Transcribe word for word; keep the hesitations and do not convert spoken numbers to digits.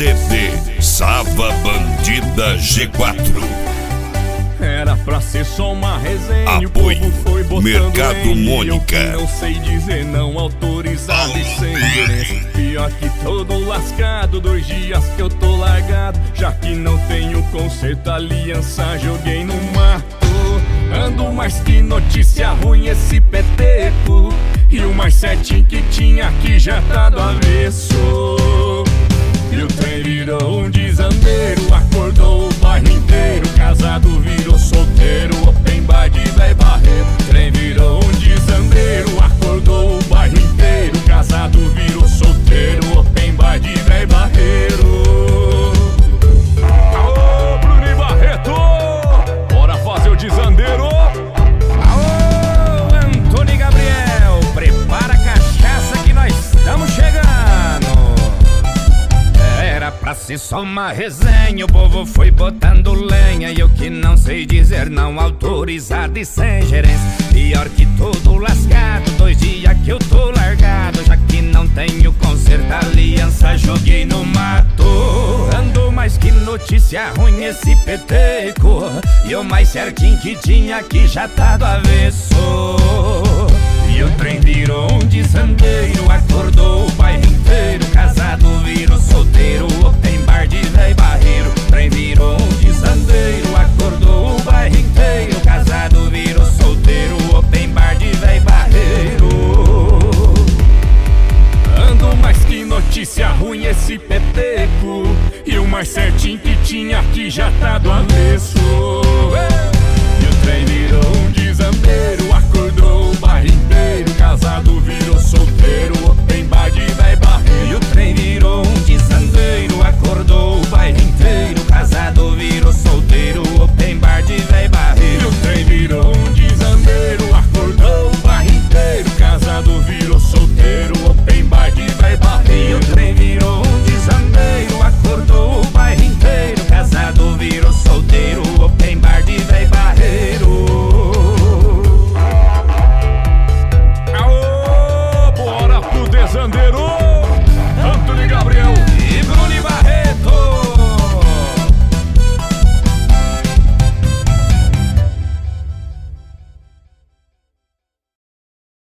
C D Sava Bandida G quatro. Era pra ser só uma resenha. Apoio o povo foi botando Mercado em, Mônica. eu não sei dizer não, autorizado e sem gerência. Pior que todo lascado, dois dias que eu tô largado. Já que não tenho conserto, aliança joguei no mato. Ando mais que notícia ruim esse peteco. E o mais certinho que tinha aqui já tá do avesso. E o trem virou um desandeiro, acordou o bairro inteiro. Casado virou solteiro, open bar de véi barreiro. Trem virou um desandeiro, acordou o bairro inteiro. Casado virou solteiro, open bar de véi barreiro. Alô, Bruno Barreto, bora fazer o desandeiro. Alô, Antônio Gabriel, prepara a cachaça que nós estamos chegando. Era pra ser só uma resenha, o povo foi botando lenha. E eu que não sei dizer não, autorizado e sem gerência. Pior que todo lascado, dois dias que eu tô largado. Já que não tenho conserto, aliança joguei no mato. Ando mais que notícia ruim esse peteco. E o mais certinho que tinha aqui já tá do avesso. E o trem virou um desandeiro, acordou o bairro inteiro. Casado virou solteiro, open bar de véi barreiro. Trem virou um desandeiro, acordou o bairro inteiro. Casado virou solteiro, open bar de véi barreiro. Ando mais que notícia ruim esse peteco. E o mais certinho que tinha aqui já tá do avesso.